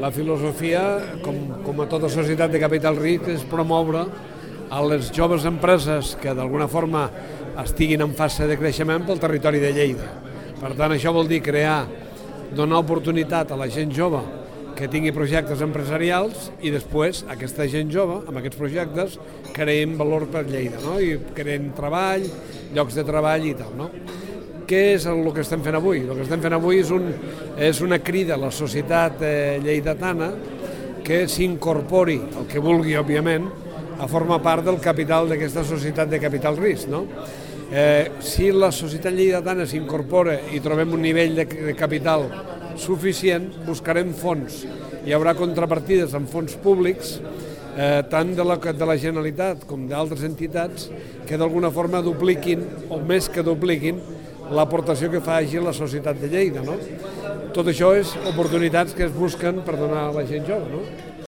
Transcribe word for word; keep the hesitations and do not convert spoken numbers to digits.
La filosofia, com, com a tota societat de capital risc, és promoure a les joves empreses que d'alguna forma estiguin en fase de creixement pel territori de Lleida. Per tant, això vol dir crear, donar oportunitat a la gent jove que tingui projectes empresarials i després aquesta gent jove, amb aquests projectes, creem valor per Lleida, no? I creem treball, llocs de treball i tal, no? Què és el que estem fent avui? El que estem fent avui és, un, és una crida a la societat eh, lleidatana que s'incorpori, el que vulgui, òbviament, a formar part del capital d'aquesta societat de capital risc, no? Eh, si la societat lleidatana s'incorpora i trobem un nivell de, de capital suficient, buscarem fons. Hi haurà contrapartides amb fons públics, eh, tant de la, de la Generalitat com d'altres entitats, que d'alguna forma dupliquin, o més que dupliquin, l'aportació que faci la societat de Lleida, no? Tot això és oportunitats que es busquen per donar a la gent jove, no?